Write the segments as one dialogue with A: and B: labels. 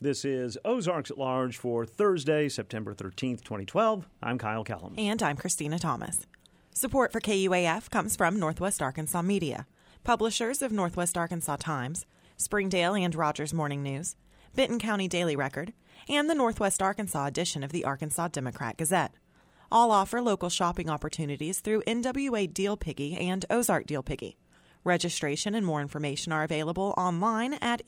A: This is Ozarks at Large for Thursday, September 13th, 2012. I'm Kyle Kellum.
B: And I'm Christina Thomas. Support for KUAF comes from Northwest Arkansas Media, publishers of Northwest Arkansas Times, Springdale and Rogers Morning News, Benton County Daily Record, and the Northwest Arkansas edition of the Arkansas Democrat Gazette. All offer local shopping opportunities through NWA Deal Piggy and Ozark Deal Piggy. Registration and more information are available online at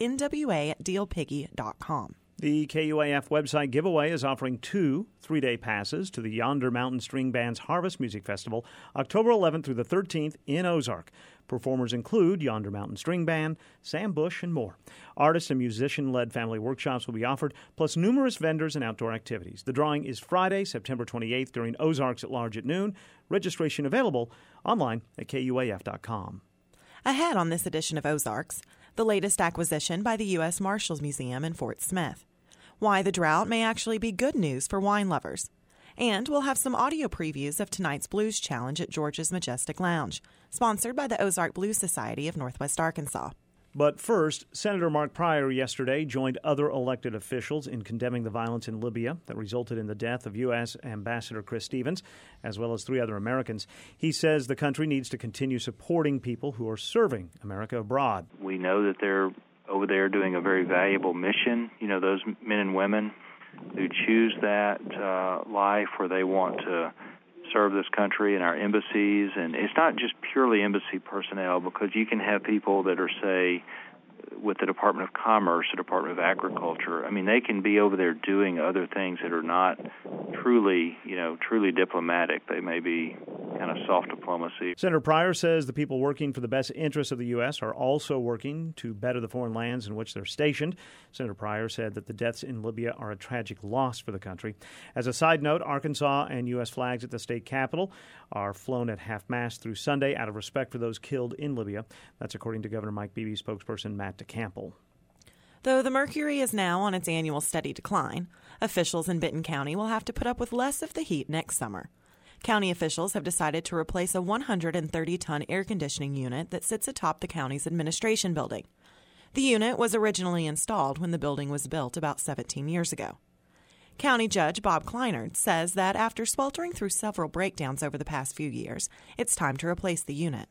B: nwadealpiggy.com.
A: The KUAF website giveaway is offering 2 3-day passes to the Yonder Mountain String Band's Harvest Music Festival, October 11th through the 13th in Ozark. Performers include Yonder Mountain String Band, Sam Bush, and more. Artist and musician-led family workshops will be offered, plus numerous vendors and outdoor activities. The drawing is Friday, September 28th during Ozarks at Large at noon. Registration available online at KUAF.com.
B: Ahead on this edition of Ozarks, the latest acquisition by the U.S. Marshals Museum in Fort Smith. Why the drought may actually be good news for wine lovers. And we'll have some audio previews of tonight's Blues Challenge at George's Majestic Lounge, sponsored by the Ozark Blues Society of Northwest Arkansas.
A: But first, Senator Mark Pryor yesterday joined other elected officials in condemning the violence in Libya that resulted in the death of U.S. Ambassador Chris Stevens, as well as 3 other Americans. He says the country needs to continue supporting people who are serving America abroad.
C: We know that they're over there doing a very valuable mission. You know, those men and women who choose that life where they want to serve this country in our embassies. And it's not just purely embassy personnel, because you can have people that are, say, with the Department of Commerce, the Department of Agriculture. I mean, they can be over there doing other things that are not truly diplomatic. They may be kind of soft diplomacy.
A: Senator Pryor says the people working for the best interests of the U.S. are also working to better the foreign lands in which they're stationed. Senator Pryor said that the deaths in Libya are a tragic loss for the country. As a side note, Arkansas and U.S. flags at the state capitol are flown at half-mast through Sunday out of respect for those killed in Libya. That's according to Governor Mike Beebe spokesperson Matt DeCample.
B: Though the mercury is now on its annual steady decline, officials in Benton County will have to put up with less of the heat next summer. County officials have decided to replace a 130-ton air conditioning unit that sits atop the county's administration building. The unit was originally installed when the building was built about 17 years ago. County Judge Bob Kleinert says that after sweltering through several breakdowns over the past few years, it's time to replace the unit.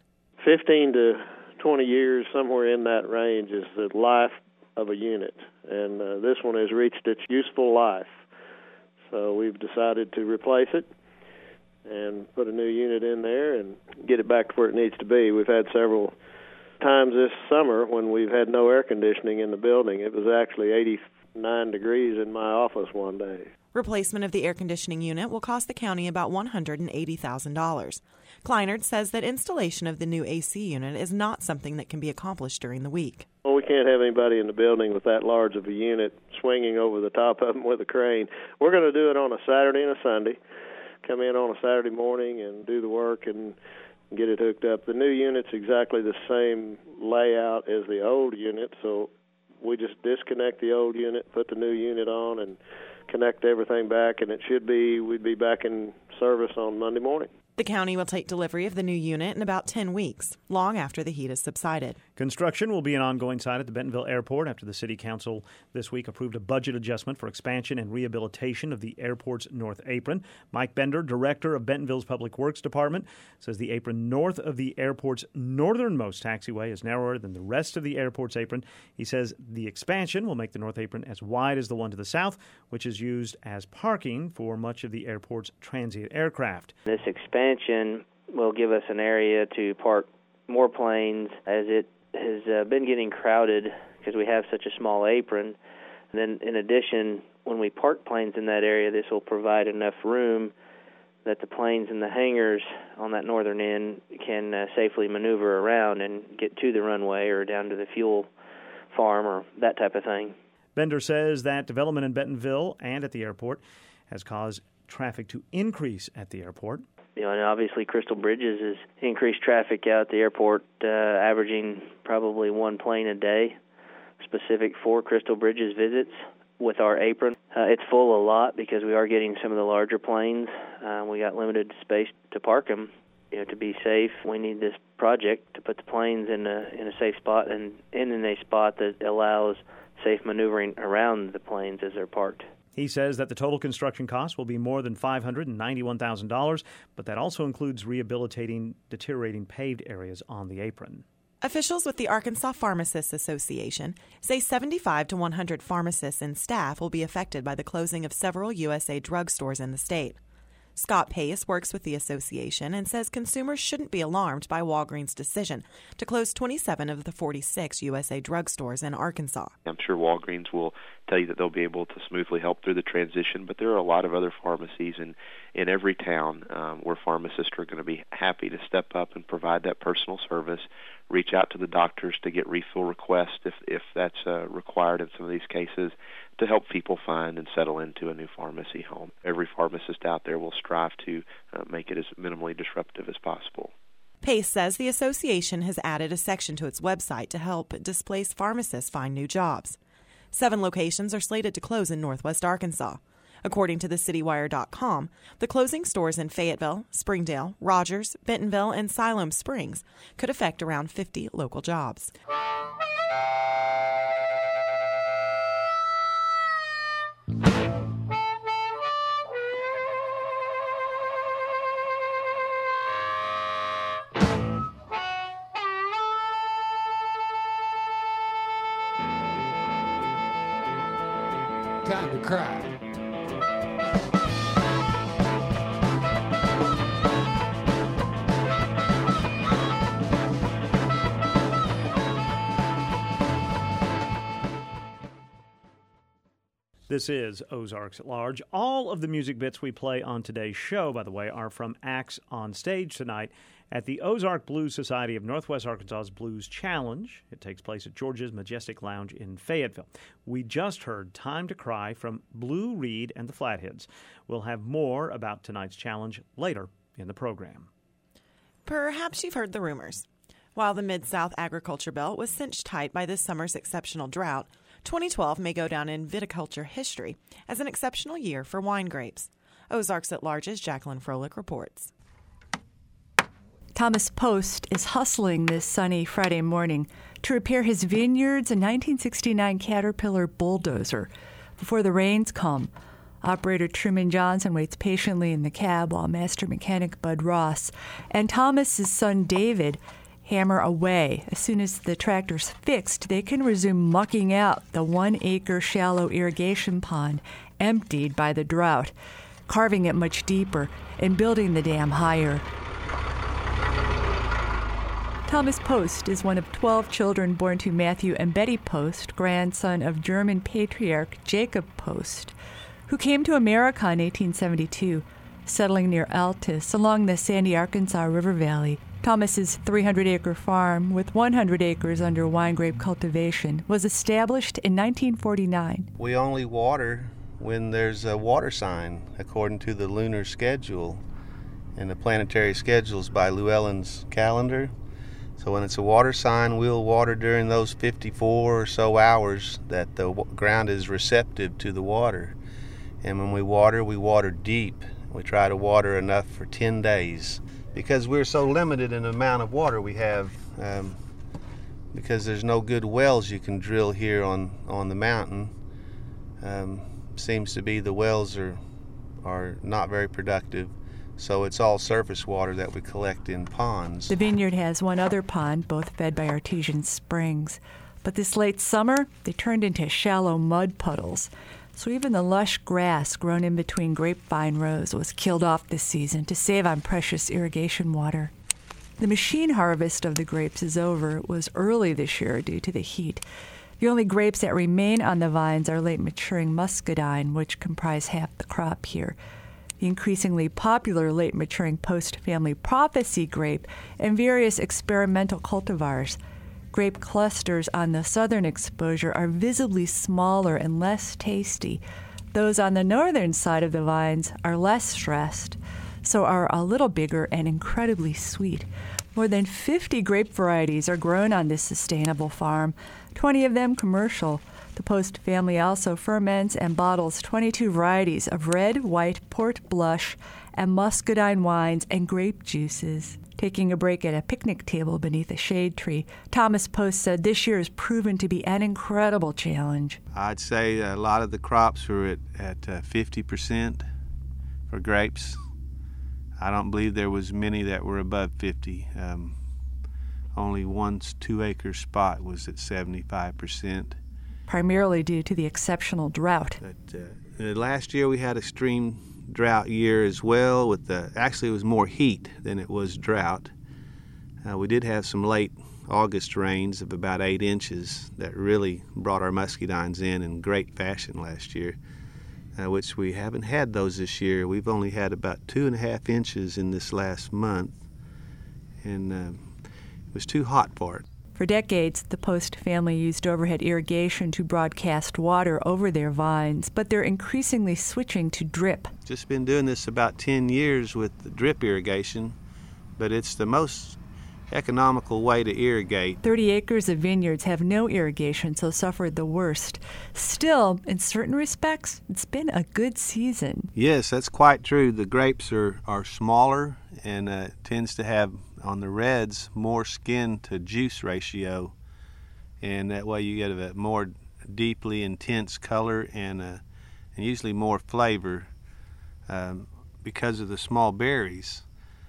D: 15 to 20 years, somewhere in that range, is the life of a unit, and this one has reached its useful life. So we've decided to replace it and put a new unit in there and get it back to where it needs to be. We've had several times this summer when we've had no air conditioning in the building. It was actually 89 degrees in my office one day.
B: Replacement of the air conditioning unit will cost the county about $180,000. Kleinert says that installation of the new AC unit is not something that can be accomplished during the week.
D: Well, we can't have anybody in the building with that large of a unit swinging over the top of them with a crane. We're going to do it on a Saturday and a Sunday. Come in on a Saturday morning and do the work and get it hooked up. The new unit's exactly the same layout as the old unit, so we just disconnect the old unit, put the new unit on, and connect everything back, and we'd be back in service on Monday morning.
B: The county will take delivery of the new unit in about 10 weeks, long after the heat has subsided.
A: Construction will be an ongoing site at the Bentonville Airport after the City Council this week approved a budget adjustment for expansion and rehabilitation of the airport's north apron. Mike Bender, director of Bentonville's Public Works Department, says the apron north of the airport's northernmost taxiway is narrower than the rest of the airport's apron. He says the expansion will make the north apron as wide as the one to the south, which is used as parking for much of the airport's transient aircraft.
E: This expansion will give us an area to park more planes, as it has been getting crowded because we have such a small apron. And then in addition, when we park planes in that area, this will provide enough room that the planes in the hangars on that northern end can safely maneuver around and get to the runway or down to the fuel farm or that type of thing.
A: Bender says that development in Bentonville and at the airport has caused traffic to increase at the airport.
E: You know, and obviously Crystal Bridges has increased traffic out at the airport, averaging probably 1 plane a day, specific for Crystal Bridges visits with our apron. It's full a lot because we are getting some of the larger planes. We got limited space to park them. You know, to be safe, we need this project to put the planes in a safe spot and in a spot that allows safe maneuvering around the planes as they're parked.
A: He says that the total construction cost will be more than $591,000, but that also includes rehabilitating deteriorating paved areas on the apron.
B: Officials with the Arkansas Pharmacists Association say 75 to 100 pharmacists and staff will be affected by the closing of several USA drugstores in the state. Scott Pace works with the association and says consumers shouldn't be alarmed by Walgreens' decision to close 27 of the 46 USA drugstores in Arkansas.
F: I'm sure Walgreens will tell you that they'll be able to smoothly help through the transition, but there are a lot of other pharmacies in every town where pharmacists are going to be happy to step up and provide that personal service, reach out to the doctors to get refill requests if that's required in some of these cases, to help people find and settle into a new pharmacy home. Every pharmacist out there will strive to make it as minimally disruptive as possible.
B: Pace says the association has added a section to its website to help displaced pharmacists find new jobs. 7 locations are slated to close in northwest Arkansas. According to thecitywire.com, the closing stores in Fayetteville, Springdale, Rogers, Bentonville, and Siloam Springs could affect around 50 local jobs.
G: Time to cry.
A: This is Ozarks at Large. All of the music bits we play on today's show, by the way, are from acts on stage tonight at the Ozark Blues Society of Northwest Arkansas's Blues Challenge. It takes place at George's Majestic Lounge in Fayetteville. We just heard Time to Cry from Blue Reed and the Flatheads. We'll have more about tonight's challenge later in the program.
B: Perhaps you've heard the rumors. While the Mid-South agriculture belt was cinched tight by this summer's exceptional drought, 2012 may go down in viticulture history as an exceptional year for wine grapes. Ozarks at Large's Jacqueline Froelich reports.
H: Thomas Post is hustling this sunny Friday morning to repair his vineyard's 1969 Caterpillar bulldozer before the rains come. Operator Truman Johnson waits patiently in the cab while master mechanic Bud Ross and Thomas's son David hammer away. As soon as the tractor's fixed, they can resume mucking out the 1-acre shallow irrigation pond emptied by the drought, carving it much deeper and building the dam higher. Thomas Post is one of 12 children born to Matthew and Betty Post, grandson of German patriarch Jacob Post, who came to America in 1872, settling near Altus along the Sandy, Arkansas River Valley. Thomas's 300-acre farm, with 100 acres under wine grape cultivation, was established in 1949.
I: We only water when there's a water sign, according to the lunar schedule and the planetary schedules by Llewellyn's calendar. So when it's a water sign, we'll water during those 54 or so hours that the ground is receptive to the water. And when we water deep. We try to water enough for 10 days. Because we're so limited in the amount of water we have, because there's no good wells you can drill here on the mountain. Seems to be the wells are not very productive. So it's all surface water that we collect in ponds.
H: The vineyard has one other pond, both fed by artesian springs. But this late summer, they turned into shallow mud puddles. So even the lush grass grown in between grapevine rows was killed off this season to save on precious irrigation water. The machine harvest of the grapes is over. It was early this year due to the heat. The only grapes that remain on the vines are late-maturing muscadine, which comprise half the crop here. The increasingly popular late-maturing Post-family Prophecy grape and various experimental cultivars. Grape clusters on the southern exposure are visibly smaller and less tasty. Those on the northern side of the vines are less stressed, so are a little bigger and incredibly sweet. More than 50 grape varieties are grown on this sustainable farm, 20 of them commercial. The Post family also ferments and bottles 22 varieties of red, white, port blush, and muscadine wines and grape juices. Taking a break at a picnic table beneath a shade tree, Thomas Post said this year has proven to be an incredible challenge.
I: I'd say a lot of the crops were at 50% for grapes. I don't believe there was many that were above 50. Only one 2-acre spot was at 75%.
H: Primarily due to the exceptional drought.
I: But, last year we had extreme drought year as well. Actually, it was more heat than it was drought. We did have some late August rains of about 8 inches that really brought our muscadines in great fashion last year, which we haven't had those this year. We've only had about 2.5 inches in this last month, and it was too hot for it.
H: For decades, the Post family used overhead irrigation to broadcast water over their vines, but they're increasingly switching to drip.
I: Just been doing this about 10 years with the drip irrigation, but it's the most economical way to irrigate.
H: 30 acres of vineyards have no irrigation, so suffered the worst. Still, in certain respects, it's been a good season.
I: Yes, that's quite true. The grapes are smaller and tends to have, on the reds, more skin to juice ratio, and that way you get a more deeply intense color and usually more flavor because of the small berries.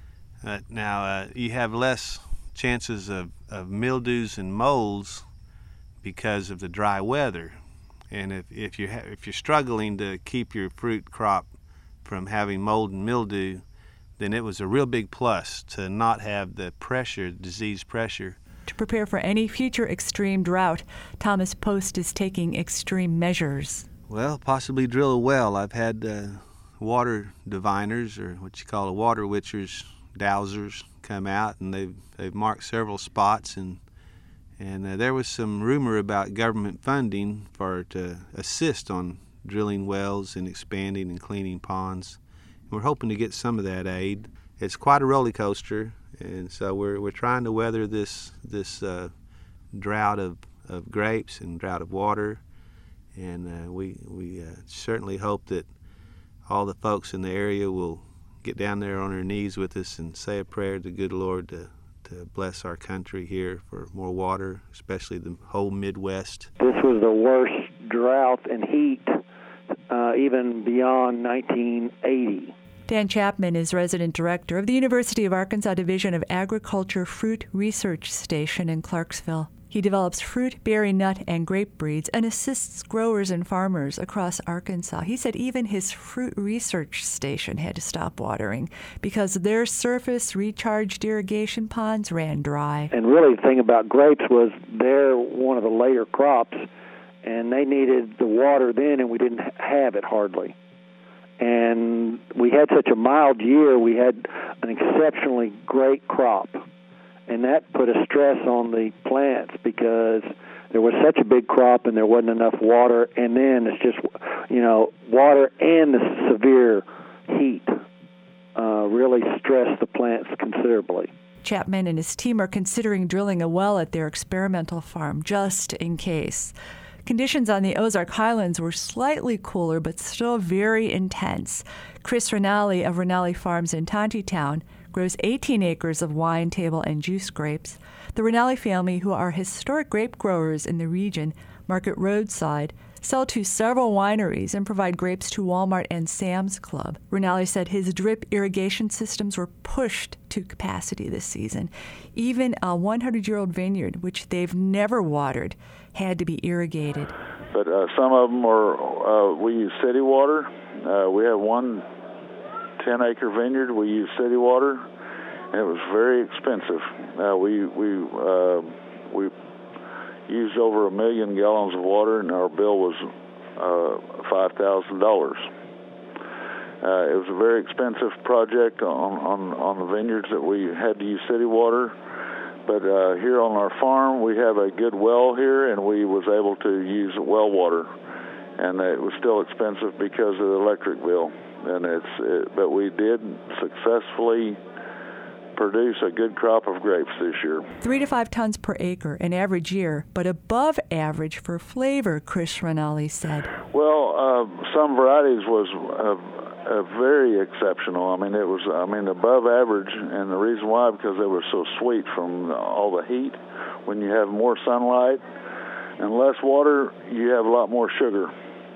I: Now you have less chances of mildews and molds because of the dry weather, and if you're struggling to keep your fruit crop from having mold and mildew, then it was a real big plus to not have the pressure, disease pressure.
H: To prepare for any future extreme drought, Thomas Post is taking extreme measures.
I: Well, possibly drill a well. I've had water diviners, or what you call water witchers, dowsers, come out, and they've marked several spots, and there was some rumor about government funding to assist on drilling wells and expanding and cleaning ponds. We're hoping to get some of that aid. It's quite a roller coaster, and so we're trying to weather this drought of grapes and drought of water, and we certainly hope that all the folks in the area will get down there on their knees with us and say a prayer to the good Lord to bless our country here for more water, especially the whole Midwest.
J: This was the worst drought and heat even beyond 1980.
H: Dan Chapman is resident director of the University of Arkansas Division of Agriculture Fruit Research Station in Clarksville. He develops fruit, berry, nut, and grape breeds and assists growers and farmers across Arkansas. He said even his fruit research station had to stop watering because their surface recharged irrigation ponds ran dry.
J: And really the thing about grapes was they're one of the later crops, and they needed the water then, and we didn't have it hardly. And we had such a mild year, we had an exceptionally great crop. And that put a stress on the plants because there was such a big crop and there wasn't enough water. And then it's just, water and the severe heat really stressed the plants considerably.
H: Chapman and his team are considering drilling a well at their experimental farm just in case. Conditions on the Ozark Highlands were slightly cooler, but still very intense. Chris Rinaldi of Rinaldi Farms in Tontitown grows 18 acres of wine, table, and juice grapes. The Rinaldi family, who are historic grape growers in the region, market roadside, sell to several wineries, and provide grapes to Walmart and Sam's Club. Rinaldi said his drip irrigation systems were pushed to capacity this season. Even a 100-year-old vineyard, which they've never watered, had to be irrigated.
K: But some of them we use city water. We have one 10-acre vineyard. We use city water, and it was very expensive. We used over 1 million gallons of water, and our bill was $5,000. It was a very expensive project on the vineyards that we had to use city water. But here on our farm, we have a good well here, and we was able to use well water, and it was still expensive because of the electric bill. But we did successfully produce a good crop of grapes this year.
H: 3 to 5 tons per acre, an average year, but above average for flavor, Chris Rinaldi said.
K: Well, some varieties was very exceptional. I mean, it was above average, and the reason why, because they were so sweet from all the heat. When you have more sunlight and less water, you have a lot more sugar.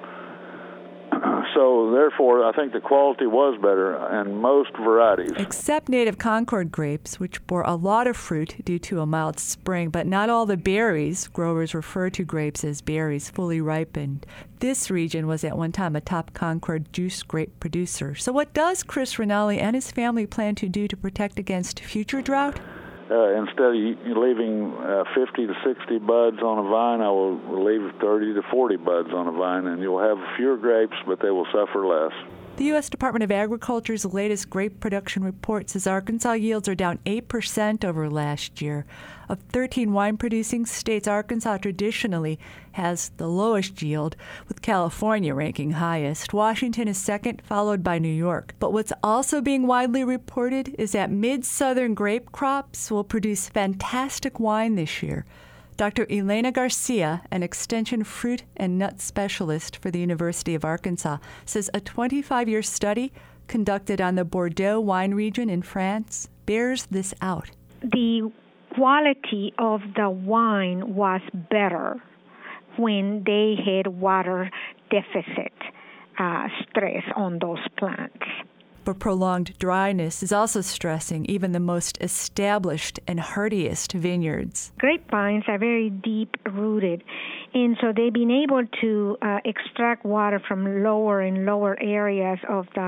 K: So, therefore, I think the quality was better in most varieties.
H: Except native Concord grapes, which bore a lot of fruit due to a mild spring, but not all the berries. Growers refer to grapes as berries fully ripened. This region was at one time a top Concord juice grape producer. So what does Chris Rinaldi and his family plan to do to protect against future drought?
K: Instead of leaving 50 to 60 buds on a vine, I will leave 30 to 40 buds on a vine, and you'll have fewer grapes, but they will suffer less.
H: The U.S. Department of Agriculture's latest grape production report says Arkansas yields are down 8% over last year. Of 13 wine-producing states, Arkansas traditionally has the lowest yield, with California ranking highest. Washington is second, followed by New York. But what's also being widely reported is that mid-southern grape crops will produce fantastic wine this year. Dr. Elena Garcia, an extension fruit and nut specialist for the University of Arkansas, says a 25-year study conducted on the Bordeaux wine region in France bears this out.
L: The quality of the wine was better when they had water deficit stress on those plants.
H: But prolonged dryness is also stressing even the most established and hardiest vineyards.
L: Grapevines are very deep-rooted, and so they've been able to extract water from lower and lower areas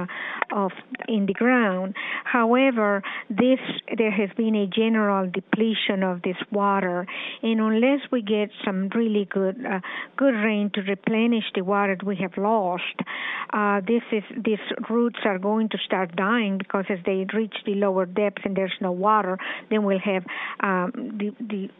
L: in the ground. However, there has been a general depletion of this water, and unless we get some really good rain to replenish the water that we have lost, these roots are going to start dying, because as they reach the lower depths and there's no water, then we'll have the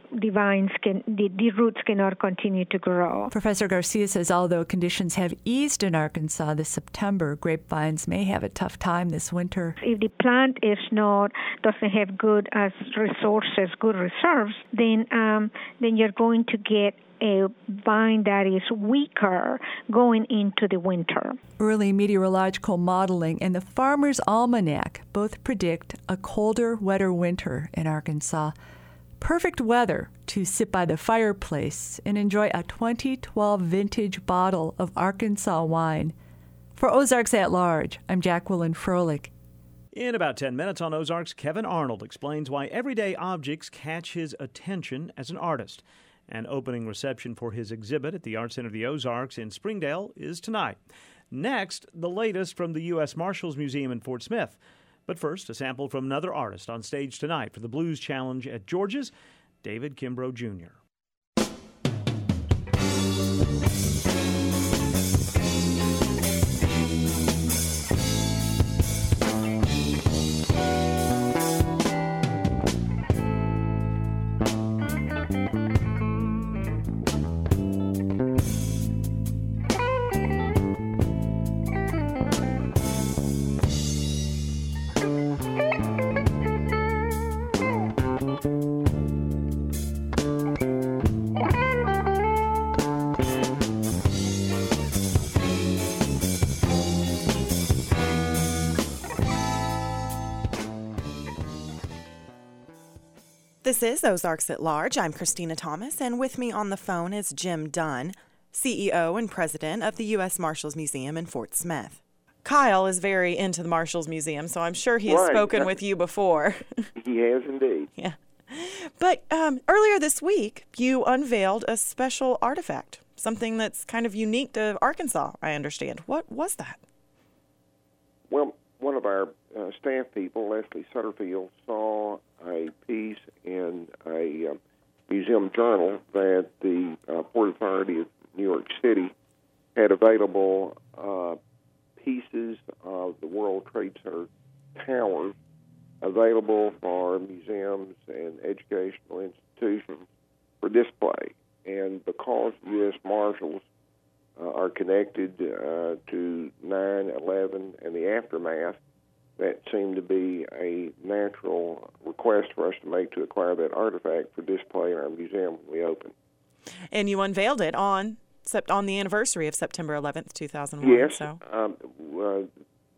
L: roots cannot continue to grow.
H: Professor Garcia says although conditions have eased in Arkansas this September, grapevines may have a tough time this winter.
L: If the plant doesn't have good resources, good reserves, then you're going to get a vine that is weaker going into the winter.
H: Early meteorological modeling and the Farmer's Almanac both predict a colder, wetter winter in Arkansas. Perfect weather to sit by the fireplace and enjoy a 2012 vintage bottle of Arkansas wine. For Ozarks at Large, I'm Jacqueline Froelich.
A: In about 10 minutes on Ozarks, Kevin Arnold explains why everyday objects catch his attention as an artist. An opening reception for his exhibit at the Art Center of the Ozarks in Springdale is tonight. Next, the latest from the U.S. Marshals Museum in Fort Smith. But first, a sample from another artist on stage tonight for the Blues Challenge at George's, David Kimbrough Jr.
B: This is Ozarks at Large. I'm Christina Thomas, and with me on the phone is Jim Dunn, CEO and president of the U.S. Marshals Museum in Fort Smith. Kyle is very into the Marshals Museum, so I'm sure he has spoken with you before.
M: He has indeed.
B: Yeah. But earlier this week, you unveiled a special artifact, something that's kind of unique to Arkansas, I understand. What was that?
M: Well, one of our staff people, Leslie Sutterfield, saw a piece in a museum journal that the Port Authority of New York City had available pieces of the World Trade Center towers available for museums and educational institutions for display. And because U.S. Marshals are connected to 9/11 and the aftermath, that seemed to be a natural request for us to make to acquire that artifact for display in our museum when we opened.
B: And you unveiled it on the anniversary of September 11th, 2001.
M: Yes.
B: So.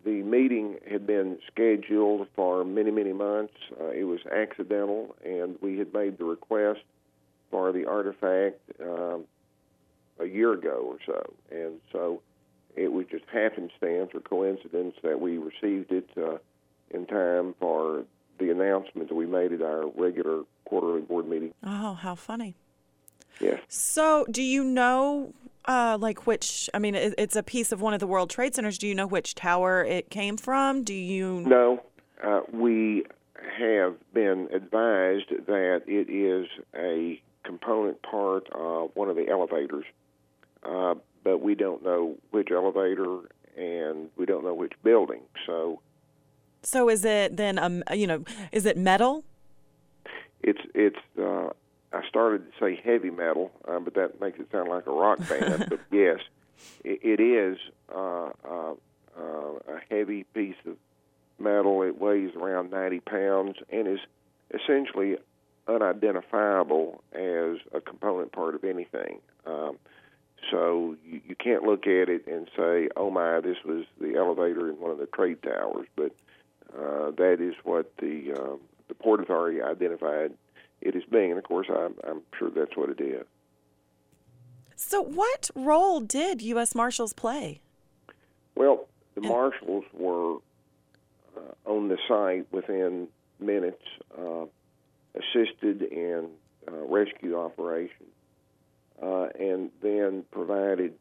M: The meeting had been scheduled for many, many months. It was accidental, and we had made the request for the artifact a year ago or so. And so it was just happenstance or coincidence that we received it in time for the announcement that we made at our regular quarterly board meeting.
B: Oh, how funny.
M: Yes.
B: So do you know, which, I mean, it's a piece of one of the World Trade Centers. Do you know which tower it came from? Do you?
M: No. We have been advised that it is a component part of one of the elevators, but we don't know which elevator and we don't know which building. So
B: is it then, is it metal?
M: It's I started to say heavy metal, but that makes it sound like a rock band. But yes, it is a heavy piece of metal. It weighs around 90 pounds and is essentially unidentifiable as a component part of anything. So you can't look at it and say, oh my, this was the elevator in one of the trade towers. But that is what the Port Authority identified it as being. And, of course, I'm sure that's what it is.
B: So what role did U.S. Marshals play?
M: Well, the Marshals were on the site within minutes, assisted in rescue operations, and then provided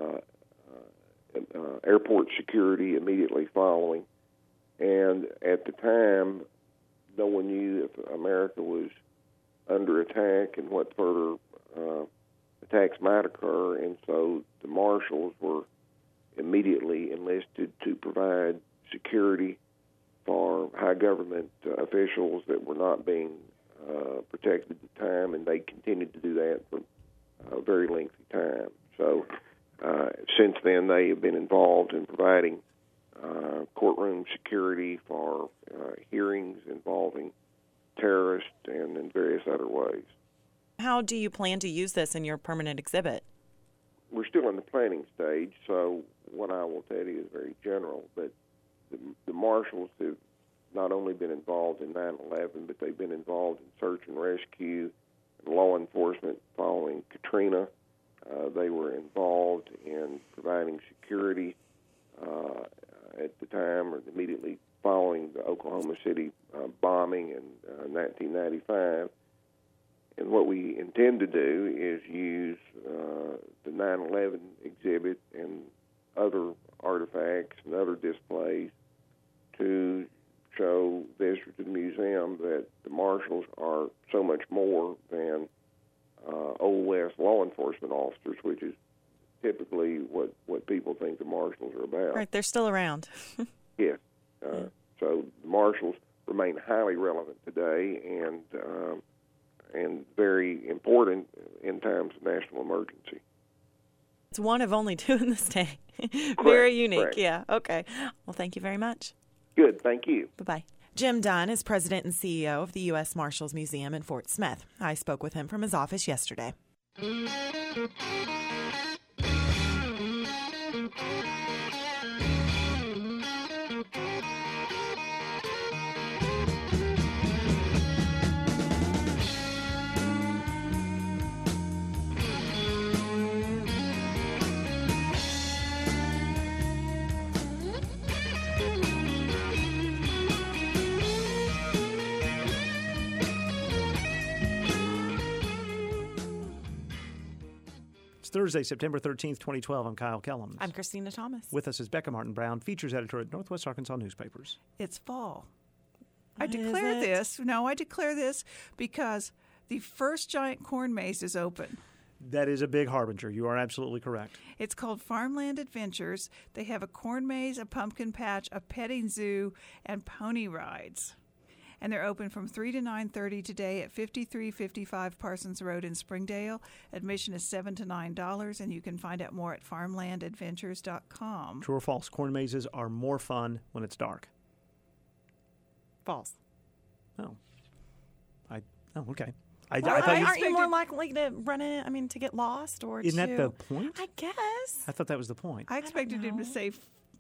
M: airport security immediately following. And at the time, no one knew if America was under attack and what further attacks might occur, and so the Marshals were immediately enlisted to provide security for high government officials that were not being protected at the time, and they continued to do that for a very lengthy time. So since then, they have been involved in providing courtroom security for hearings involving terrorists and in various other ways.
B: How do you plan to use this in your permanent exhibit?
M: We're still in the planning stage, so what I will tell you is very general, but the Marshals have not only been involved in 9/11, but they've been involved in search and rescue and law enforcement following Katrina. They were involved in providing security at the time or immediately following the Oklahoma City bombing in 1995. And what we intend to do is use the 9/11 exhibit and other artifacts and other displays to show visitors to the museum that the Marshals are so much more than Old West law enforcement officers, which is typically what people think the Marshals are about.
B: Right, they're still around.
M: Yes. So the Marshals remain highly relevant today and very important in times of national emergency.
B: It's one of only two in the state. Very unique.
M: Correct.
B: Yeah, okay. Well, thank you very much.
M: Good, thank you.
B: Bye-bye. Jim Dunn is president and CEO of the U.S. Marshals Museum in Fort Smith. I spoke with him from his office yesterday.
A: Thursday, September 13th, 2012. I'm Kyle Kellums.
B: I'm Christina Thomas.
A: With us is Becca Martin Brown, features editor at Northwest Arkansas Newspapers.
N: It's fall. I declare this because the first giant corn maze is open.
A: That is a big harbinger. You are absolutely correct.
N: It's called Farmland Adventures. They have a corn maze, a pumpkin patch, a petting zoo, and pony rides. And they're open from 3 to 9:30 today at 5355 Parsons Road in Springdale. Admission is $7 to $9, and you can find out more at farmlandadventures.com.
A: True or false? Corn mazes are more fun when it's dark.
B: False.
A: Oh. Okay.
B: Aren't you more likely to run in? I mean, to get lost or
A: Isn't that the point?
B: I guess.
A: I thought that was the point.
N: I expected him to say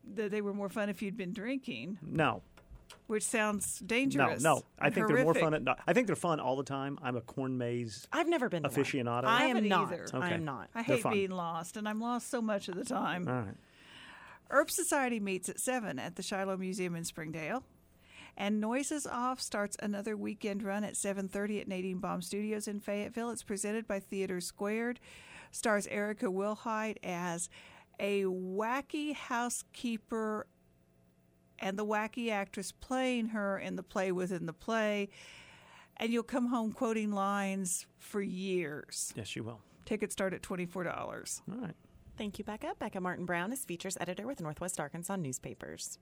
N: that they were more fun if you'd been drinking.
A: No.
N: Which sounds dangerous.
A: No. I think
N: horrific.
A: they're more fun. I think they're fun all the time. I'm a corn maze.
B: I've never been to
A: aficionado.
B: One. I am not.
N: Either.
A: Okay.
B: I am not.
N: I hate being lost, and I'm lost so much of the time.
A: All right.
N: Herb Society meets at 7 at the Shiloh Museum in Springdale. And Noises Off starts another weekend run at 7:30 at Nadine Baum Studios in Fayetteville. It's presented by Theater Squared. Stars Erica Wilhite as a wacky housekeeper and the wacky actress playing her in the play within the play. And you'll come home quoting lines for years.
A: Yes, you will.
N: Tickets start at $24.
A: All right.
B: Thank you, Becca. Becca Martin Brown is features editor with Northwest Arkansas Newspapers.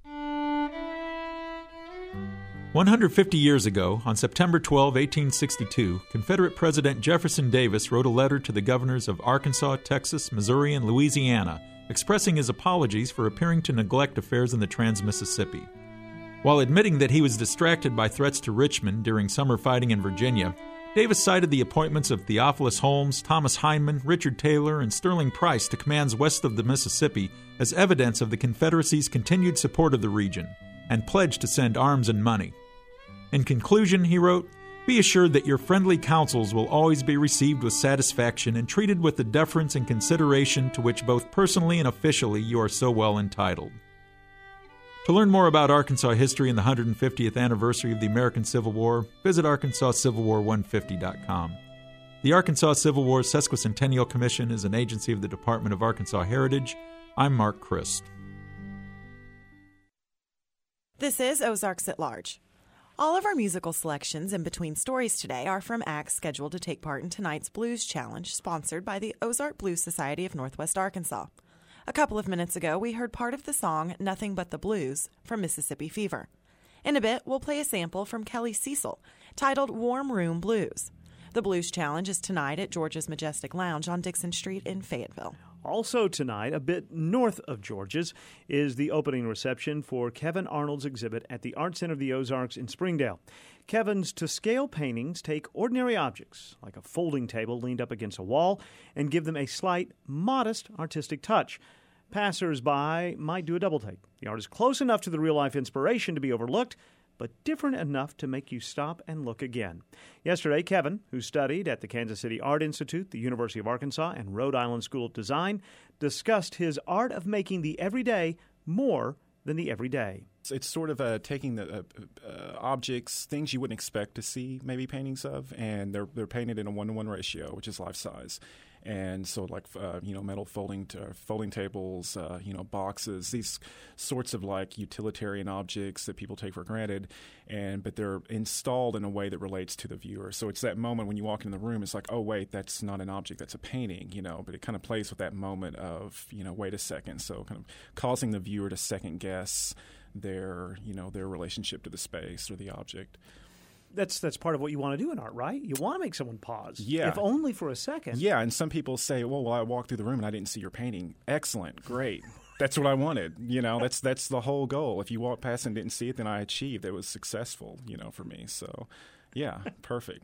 O: 150 years ago, on September 12, 1862, Confederate President Jefferson Davis wrote a letter to the governors of Arkansas, Texas, Missouri, and Louisiana, expressing his apologies for appearing to neglect affairs in the Trans-Mississippi. While admitting that he was distracted by threats to Richmond during summer fighting in Virginia, Davis cited the appointments of Theophilus Holmes, Thomas Hindman, Richard Taylor, and Sterling Price to commands west of the Mississippi as evidence of the Confederacy's continued support of the region, and pledged to send arms and money. In conclusion, he wrote, "Be assured that your friendly counsels will always be received with satisfaction and treated with the deference and consideration to which both personally and officially you are so well entitled." To learn more about Arkansas history and the 150th anniversary of the American Civil War, visit arkansascivilwar150.com. The Arkansas Civil War Sesquicentennial Commission is an agency of the Department of Arkansas Heritage. I'm Mark Christ.
B: This is Ozarks at Large. All of our musical selections in between stories today are from acts scheduled to take part in tonight's Blues Challenge, sponsored by the Ozark Blues Society of Northwest Arkansas. A couple of minutes ago, we heard part of the song Nothing But the Blues from Mississippi Fever. In a bit, we'll play a sample from Kelly Cecil, titled Warm Room Blues. The Blues Challenge is tonight at George's Majestic Lounge on Dixon Street in Fayetteville.
A: Also tonight, a bit north of George's, is the opening reception for Kevin Arnold's exhibit at the Art Center of the Ozarks in Springdale. Kevin's to-scale paintings take ordinary objects, like a folding table leaned up against a wall, and give them a slight, modest artistic touch. Passers-by might do a double-take. The art is close enough to the real-life inspiration to be overlooked, but different enough to make you stop and look again. Yesterday, Kevin, who studied at the Kansas City Art Institute, the University of Arkansas, and Rhode Island School of Design, discussed his art of making the everyday more than the everyday.
P: It's sort of taking the objects, things you wouldn't expect to see maybe paintings of, and they're painted in a 1-to-1 ratio, which is life size. And so, like metal folding tables, boxes, these sorts of like utilitarian objects that people take for granted, but they're installed in a way that relates to the viewer. So it's that moment when you walk in the room, it's like, oh wait, that's not an object, that's a painting, But it kind of plays with that moment of, wait a second. So kind of causing the viewer to second guess their relationship to the space or the object.
A: That's part of what you want to do in art, right? You want to make someone pause,
P: yeah,
A: if only for a second.
P: Yeah, and some people say, well, I walked through the room and I didn't see your painting. Excellent, great. That's what I wanted. That's the whole goal. If you walked past and didn't see it, then I achieved. It was successful, for me. So, yeah, perfect.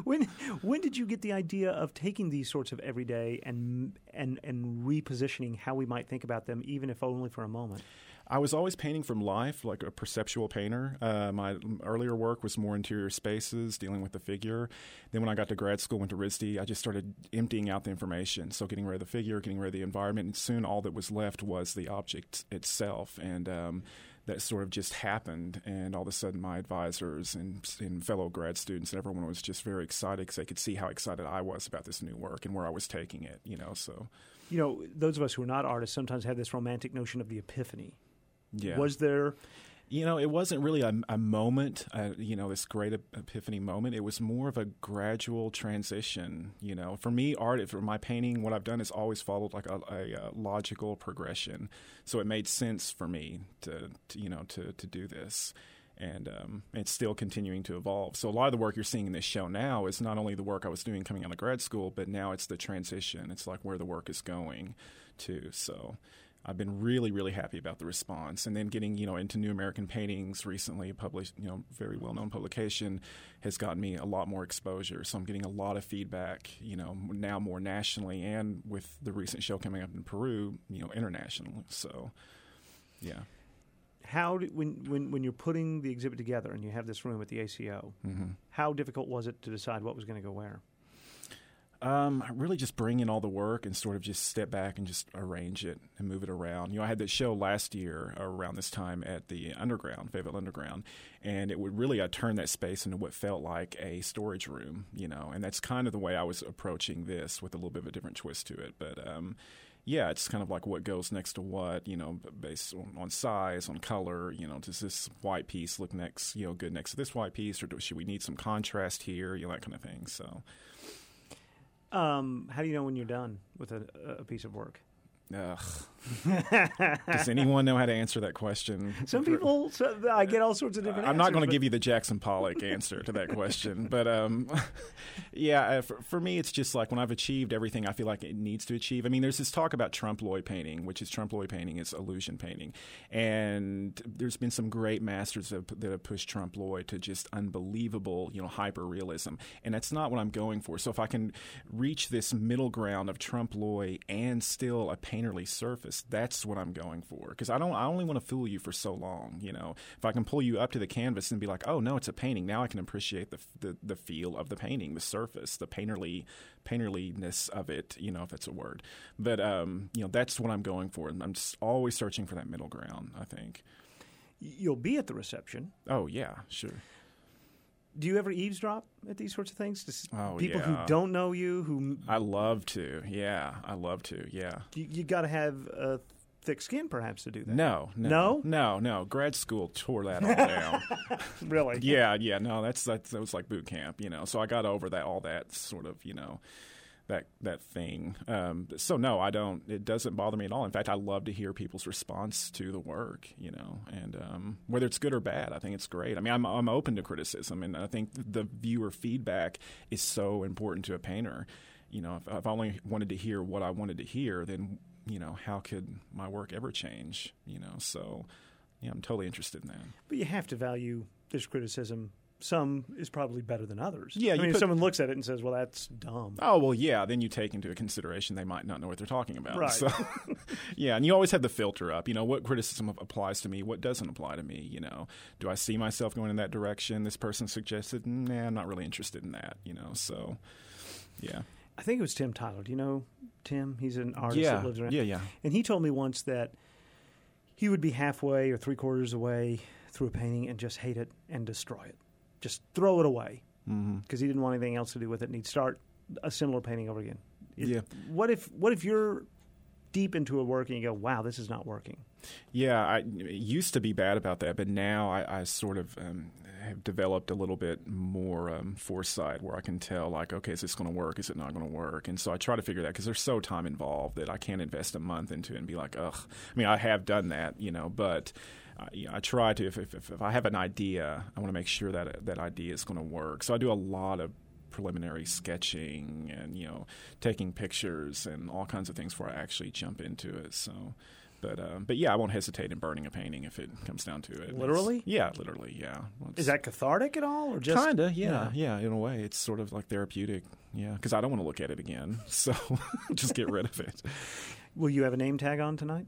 A: When did you get the idea of taking these sorts of everyday and repositioning how we might think about them, even if only for a moment?
P: I was always painting from life, like a perceptual painter. My earlier work was more interior spaces, dealing with the figure. Then when I got to grad school, went to RISD, I just started emptying out the information. So getting rid of the figure, getting rid of the environment, and soon all that was left was the object itself. And that sort of just happened. And all of a sudden my advisors and fellow grad students and everyone was just very excited because they could see how excited I was about this new work and where I was taking it, so.
A: Those of us who are not artists sometimes have this romantic notion of the epiphany.
P: Yeah.
A: Was there?
P: It wasn't really a moment, this great epiphany moment. It was more of a gradual transition. For me, art, for my painting, what I've done is always followed like a logical progression. So it made sense for me to do this. And it's still continuing to evolve. So a lot of the work you're seeing in this show now is not only the work I was doing coming out of grad school, but now it's the transition. It's like where the work is going to. So I've been really, really happy about the response. And then getting, into New American Paintings recently, published, very well-known publication, has gotten me a lot more exposure. So I'm getting a lot of feedback, now more nationally, and with the recent show coming up in Peru, internationally. So Yeah.
A: When you're putting the exhibit together and you have this room at the ACO, how difficult was it to decide what was going to go where?
P: Really just bring in all the work and sort of just step back and just arrange it and move it around. I had this show last year around this time at the Underground, Fayetteville Underground, and it would really, I turned that space into what felt like a storage room, and that's kind of the way I was approaching this, with a little bit of a different twist to it. But yeah, it's kind of like what goes next to what, based on size, on color. Does this white piece look good next to this white piece, or should we need some contrast here? That kind of thing. So.
A: How do you know when you're done with a piece of work?
P: Ugh. Does anyone know how to answer that question?
A: Some people, I get all sorts of different answers.
P: I'm not going to give you the Jackson Pollock answer to that question. But, yeah, for me, it's just like when I've achieved everything I feel like it needs to achieve. I mean, there's this talk about trompe-l'oeil painting, which is trompe-l'oeil painting is illusion painting. And there's been some great masters that have pushed trompe-l'oeil to just unbelievable, hyper-realism. And that's not what I'm going for. So if I can reach this middle ground of trompe-l'oeil and still a painterly surface, that's what I'm going for, because I only want to fool you for so long. If I can pull you up to the canvas and be like, oh no, it's a painting, now I can appreciate the feel of the painting, the surface, the painterliness of it, if that's a word. But that's what I'm going for, and I'm just always searching for that middle ground, I think.
A: You'll be at the reception.
P: Oh yeah, sure.
A: Do you ever eavesdrop at these sorts of things? People
P: yeah.
A: who don't know you, who
P: I love to. Yeah, I love to. Yeah.
A: You got to have a thick skin, perhaps, to do that.
P: No. Grad school tore that all down.
A: Really?
P: Yeah. No, that was like boot camp. So I got over all that sort of that thing. So no, I don't. It doesn't bother me at all. In fact, I love to hear people's response to the work. And whether it's good or bad, I think it's great. I mean, I'm open to criticism, and I think the viewer feedback is so important to a painter. If I only wanted to hear what I wanted to hear, then how could my work ever change? So yeah, I'm totally interested in that.
A: But you have to value this criticism. Some is probably better than others.
P: Yeah,
A: if someone looks at it and says, well, that's dumb.
P: Oh, well, yeah, then you take into consideration they might not know what they're talking about.
A: Right.
P: So, yeah, and you always have the filter up. What criticism applies to me, what doesn't apply to me, Do I see myself going in that direction? This person suggested, nah, I'm not really interested in that, so, yeah.
A: I think it was Tim Tyler. Do you know Tim? He's an artist that lives around.
P: Yeah.
A: And he told me once that he would be halfway or three-quarters away through a painting and just hate it and destroy it. Just throw it away because he didn't want anything else to do with it, and he'd start a similar painting over again. What if you're deep into a work and you go, wow, this is not working?
P: Yeah, I used to be bad about that, but now I sort of have developed a little bit more foresight where I can tell, like, okay, is this going to work? Is it not going to work? And so I try to figure that, because there's so time involved that I can't invest a month into it and be like, ugh. I mean, I have done that, but I try to, if I have an idea, I want to make sure that that idea is going to work. So I do a lot of preliminary sketching and, taking pictures and all kinds of things before I actually jump into it. So, but yeah, I won't hesitate in burning a painting if it comes down to it.
A: Literally?
P: Literally, yeah.
A: Is that cathartic at all, or just
P: kinda? Yeah. In a way, it's sort of like therapeutic. Yeah, because I don't want to look at it again, so just get rid of it.
A: Will you have a name tag on tonight?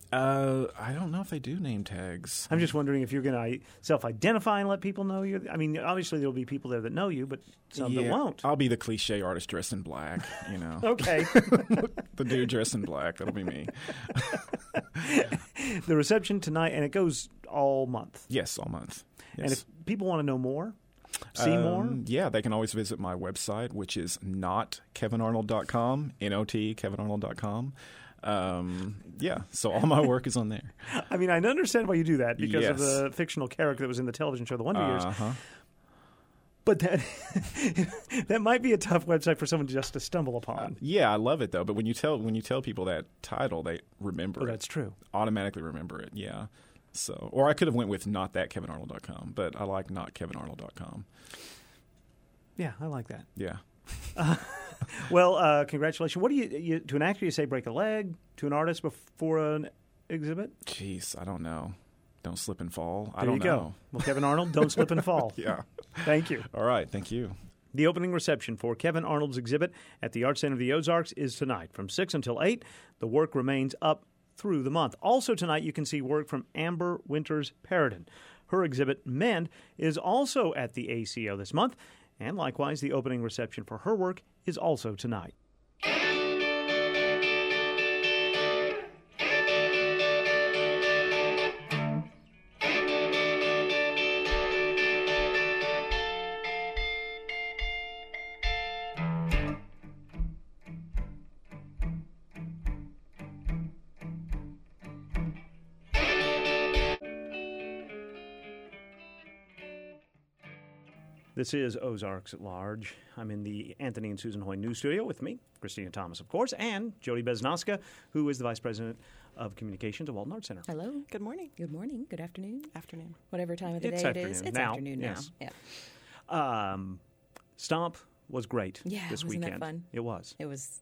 P: I don't know if they do name tags.
A: I'm just wondering if you're going to self-identify and let people know you. I mean, obviously there'll be people there that know you, but some that won't.
P: I'll be the cliche artist dressed in black,
A: Okay.
P: The dude dressed in black. That'll be me.
A: The reception tonight, and it goes all month.
P: Yes, all month. Yes.
A: And if people want to know more, see more?
P: Yeah, they can always visit my website, which is notkevinarnold.com, NOT, kevinarnold.com. So all my work is on there.
A: I mean, I understand why you do that because of the fictional character that was in the television show The Wonder Years. But that might be a tough website for someone just to stumble upon.
P: Yeah, I love it though. But when you tell people that title, they remember it.
A: That's true.
P: Automatically remember it. Yeah. So, or I could have went with notThatKevinArnold.com, but I like notKevinArnold.com.
A: Yeah, I like that.
P: Yeah.
A: Well, congratulations. What do you to an actor? You say break a leg. To an artist before an exhibit?
P: Jeez, I don't know. Don't slip and fall.
A: There you go. Well, Kevin Arnold, don't slip and fall.
P: Yeah.
A: Thank you.
P: All right. Thank you.
A: The opening reception for Kevin Arnold's exhibit at the Art Center of the Ozarks is tonight from 6 until 8. The work remains up through the month. Also tonight, you can see work from Amber Winters Paradin. Her exhibit, Mend, is also at the ACO this month, and likewise, the opening reception for her work is also tonight. This is Ozarks at Large. I'm in the Anthony and Susan Hoy News Studio with me, Christina Thomas, of course, and Jody Beznoska, who is the Vice President of Communications at Walton Arts Center.
Q: Hello.
B: Good morning.
Q: Good morning. Good afternoon.
B: Afternoon.
Q: Whatever time of the
A: It's
Q: day
A: afternoon.
Q: it is. It's
A: now,
Q: afternoon now.
A: yes.
Q: Yeah.
A: Stomp was great this
Q: wasn't
A: weekend.
Q: that fun?
A: It was.
Q: It was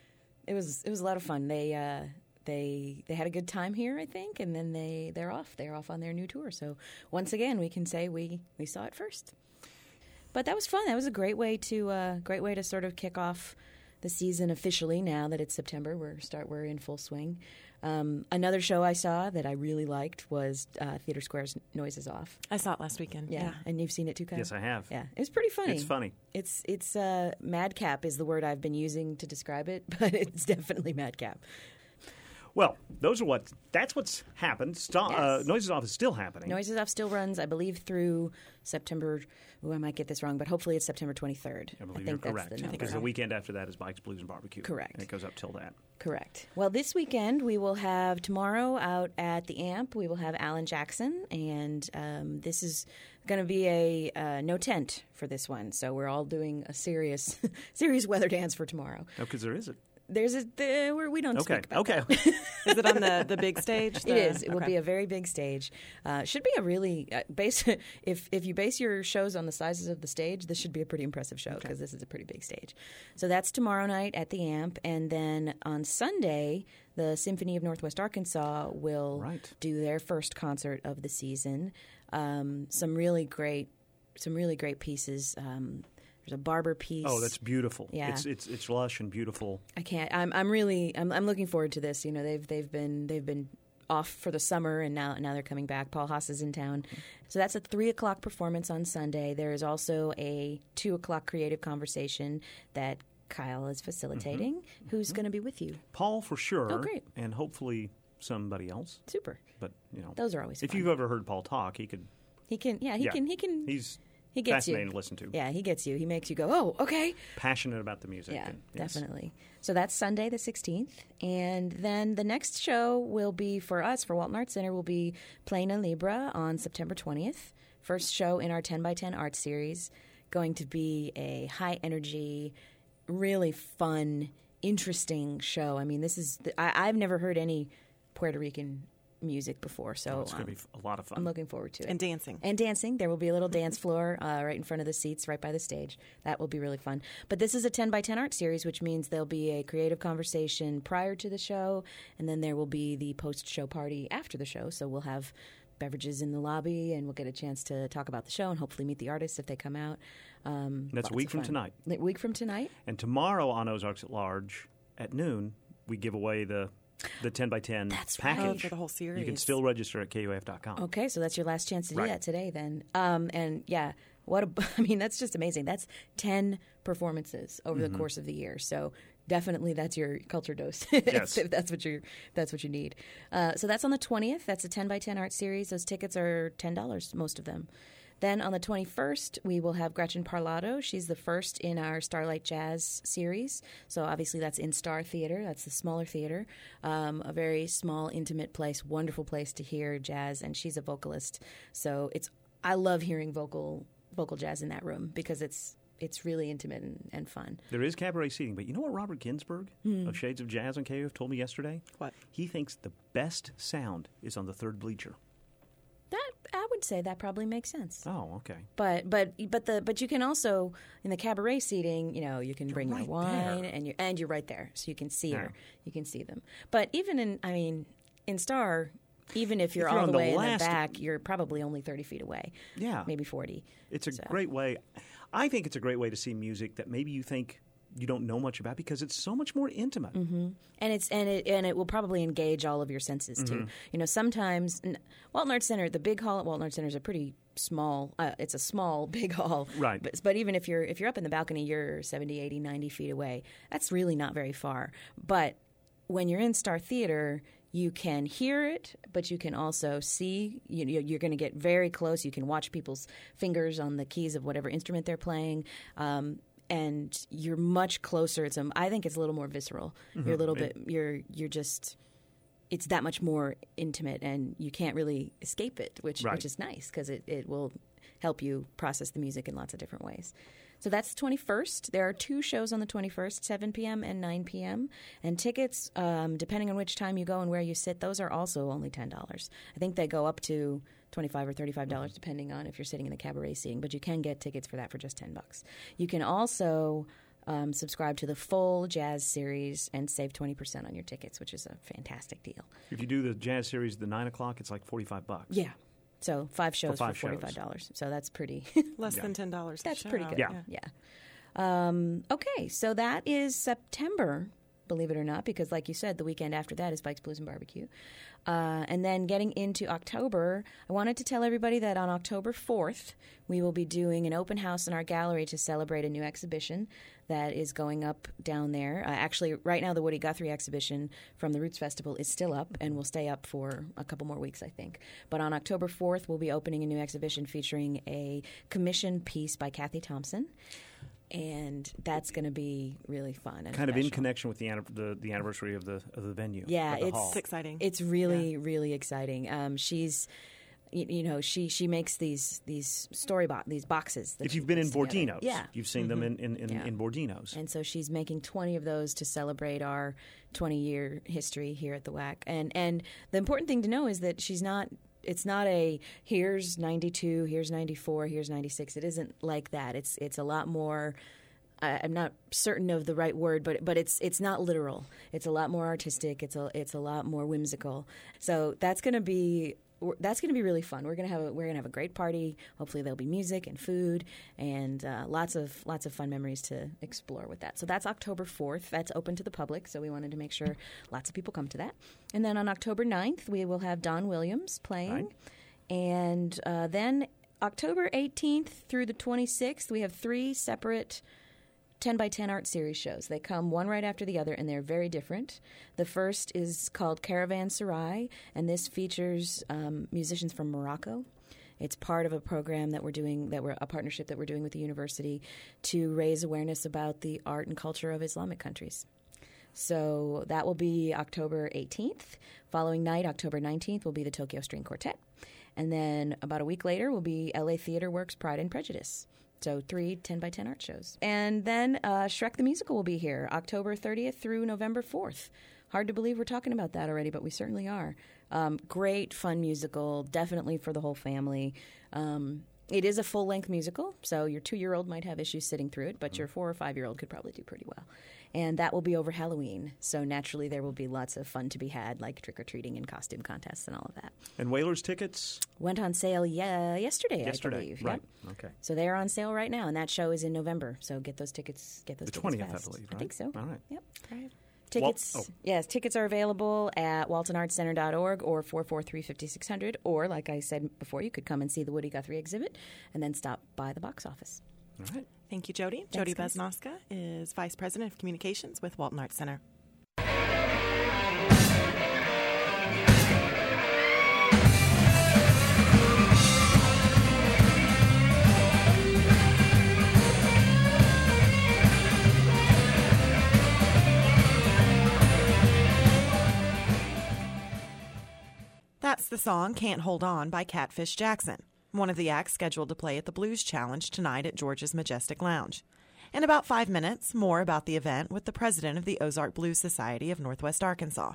Q: a lot of fun. They had a good time here, I think, and then they're off. They're off on their new tour. So once again, we can say we saw it first. But that was fun. That was a great way to sort of kick off the season officially. Now that it's September, we're in full swing. Another show I saw that I really liked was Theater Square's Noises Off.
B: I saw it last weekend.
Q: Yeah, and you've seen it too, Kyle?
A: Yes, I have.
Q: Yeah, it was pretty funny.
A: It's funny.
Q: It's madcap is the word I've been using to describe it, but it's definitely madcap.
A: Well, that's what's happened.
Q: Yes.
A: Noises Off is still happening.
Q: Noises Off still runs, I believe, through September. Oh, I might get this wrong, but hopefully it's September 23rd.
A: I believe
Q: think
A: you're
Q: that's
A: correct.
Q: the number.
A: Because the weekend after that is Mike's Blues and Barbecue.
Q: Correct.
A: And it goes up till that.
Q: Correct. Well, this weekend we will have tomorrow out at the AMP. We will have Alan Jackson, and this is going to be a no tent for this one. So we're all doing a serious weather dance for tomorrow.
A: No, because there is it.
Q: There's where we don't speak about that.
B: Is it on the big stage?
Q: It is. It will be a very big stage. Should be a really if you base your shows on the sizes of the stage, this should be a pretty impressive show because this is a pretty big stage. So that's tomorrow night at the AMP, and then on Sunday, the Symphony of Northwest Arkansas will do their first concert of the season. Some really great pieces. There's a barber piece.
A: Oh, that's beautiful.
Q: Yeah.
A: It's lush and beautiful.
Q: I can't. I'm looking forward to this. You know, they've been off for the summer, and now they're coming back. Paul Haas is in town, so that's a 3:00 performance on Sunday. There is also a 2:00 creative conversation that Kyle is facilitating. Who's going to be with you?
A: Paul for sure.
Q: Oh, great.
A: And hopefully somebody else.
Q: Super.
A: But
Q: those are always
A: if
Q: fun.
A: you've ever heard Paul talk, he can.
Q: He can.
A: He
Q: gets
A: fascinating
Q: you.
A: to listen to.
Q: Yeah, he gets you. He makes you go, oh, okay.
A: Passionate about the music.
Q: Yeah,
A: and, yes.
Q: definitely. So that's Sunday the 16th. And then the next show will be for us, for Walton Arts Center, will be Plain and Libra on September 20th. First show in our 10x10 art series. Going to be a high-energy, really fun, interesting show. I mean, this is I've never heard any Puerto Rican music before, so
A: it's going to be a lot of fun.
Q: I'm looking forward to it.
B: And dancing.
Q: There will be a little dance floor right in front of the seats, right by the stage. That will be really fun. But this is a 10x10 art series, which means there'll be a creative conversation prior to the show, and then there will be the post-show party after the show. So we'll have beverages in the lobby, and we'll get a chance to talk about the show and hopefully meet the artists if they come out.
A: That's a week from tonight.
Q: A week from tonight.
A: And tomorrow on Ozarks at Large at noon, we give away the 10x10 package
B: for the whole series.
A: You can still register at KUAF.com.
Q: Okay, so that's your last chance to do that today then. And yeah, that's just amazing. That's 10 performances over the course of the year. So definitely that's your culture dose
A: yes.
Q: if that's what you need. So that's on the 20th. That's a 10x10 art series. Those tickets are $10, most of them. Then on the 21st, we will have Gretchen Parlato. She's the first in our Starlight Jazz series. So obviously that's in Star Theater. That's the smaller theater. A very small, intimate place, wonderful place to hear jazz. And she's a vocalist. So I love hearing vocal jazz in that room because it's really intimate and fun.
A: There is cabaret seating, but you know what Robert Ginsburg of Shades of Jazz on KUAF told me yesterday?
B: What?
A: He thinks the best sound is on the third bleacher.
Q: I would say that probably makes sense.
A: Oh, okay.
Q: But you can also in the cabaret seating, you can bring your wine
A: there.
Q: and you're right there, so you can see her, you can see them. But even in Star, even if you're all the way in the back, you're probably only 30 feet away.
A: Yeah,
Q: maybe 40.
A: It's a great way. I think it's a great way to see music that maybe you think you don't know much about because it's so much more intimate.
Q: Mm-hmm. And it will probably engage all of your senses too. Sometimes Walton Arts Center, the big hall at Walton Arts Center is a pretty small. It's a small big hall,
A: right?
Q: But even if you're up in the balcony, you're 70, 80, 90 feet away. That's really not very far. But when you're in Star Theater, you can hear it, but you can also see. You're going to get very close. You can watch people's fingers on the keys of whatever instrument they're playing. And you're much closer. I think it's a little more visceral. You're a little bit. You're just. It's that much more intimate, and you can't really escape it, which is nice because it will help you process the music in lots of different ways. So that's the 21st. There are 2 shows on the 21st, 7 p.m. and 9 p.m. And tickets, depending on which time you go and where you sit, those are also only $10. I think they go up to $25 or $35 depending on if you're sitting in the cabaret seating, but you can get tickets for that for just $10. You can also subscribe to the full jazz series and save 20% on your tickets, which is a fantastic deal.
A: If you do the jazz series, the 9 o'clock, it's like $45.
Q: Yeah. So 5 shows for $45. So that's pretty
B: less than $10.
Q: That's pretty good.
A: Yeah.
Q: Okay, so that is September, believe it or not, because like you said, the weekend after that is Bikes, Blues, and Barbecue. And then getting into October, I wanted to tell everybody that on October 4th, we will be doing an open house in our gallery to celebrate a new exhibition that is going up down there. Actually, right now, the Woody Guthrie exhibition from the Roots Festival is still up and will stay up for a couple more weeks, I think. But on October 4th, we'll be opening a new exhibition featuring a commissioned piece by Kathy Thompson. And that's going to be really fun and
A: kind
Q: special.
A: of in connection with the anniversary of the venue.
Q: Yeah,
A: it's
B: exciting.
Q: It's really really exciting. She's, she makes these these boxes.
A: If you've been in Bordino's,
Q: yeah,
A: you've seen them in Bordino's.
Q: And so she's making 20 of those to celebrate our 20-year history here at the WAC. And the important thing to know is that she's not. It's not a here's 92, here's 94, here's 96. It isn't like that. It's a lot more. I'm not certain of the right word, but it's not literal. It's a lot more artistic. It's a lot more whimsical. So that's going to be really fun. We're gonna have a great party. Hopefully there'll be music and food and lots of fun memories to explore with that. So that's October 4th. That's open to the public. So we wanted to make sure lots of people come to that. And then on October 9th, we will have Don Williams playing. Right. And then October 18th through the 26th, we have 3 separate 10x10 art series shows. They come one right after the other, and they're very different. The first is called Caravan Sarai, and this features musicians from Morocco. It's part of a program that we're doing, a partnership that we're doing with the university to raise awareness about the art and culture of Islamic countries. So that will be October 18th. Following night, October 19th, will be the Tokyo String Quartet. And then about a week later will be LA Theater Works Pride and Prejudice. So 3 10x10 art shows. And then Shrek the Musical will be here October 30th through November 4th. Hard to believe we're talking about that already, but we certainly are. Great, fun musical, definitely for the whole family. It is a full-length musical, so your 2-year-old might have issues sitting through it, but your 4 or 5-year-old could probably do pretty well. And that will be over Halloween, so naturally there will be lots of fun to be had, like trick-or-treating and costume contests and all of that.
A: And Whalers tickets?
Q: Went on sale yesterday, I believe.
A: Right.
Q: Yep.
A: Okay.
Q: So they are on sale right now, and that show is in November, so get those tickets.
A: The 20th,
Q: fast.
A: I believe, right?
Q: I think so.
A: All right.
Q: Yep. Right. Tickets, yes, tickets are available at waltonartscenter.org or 443-5600, or like I said before, you could come and see the Woody Guthrie exhibit and then stop by the box office.
A: All right.
B: Thank you, Jody.
Q: Thanks,
B: Jody
Q: guys.
B: Besnoska is Vice President of Communications with Walton Arts Center. That's the song Can't Hold On by Catfish Jackson, one of the acts scheduled to play at the Blues Challenge tonight at George's Majestic Lounge. In about 5 minutes, more about the event with the president of the Ozark Blues Society of Northwest Arkansas.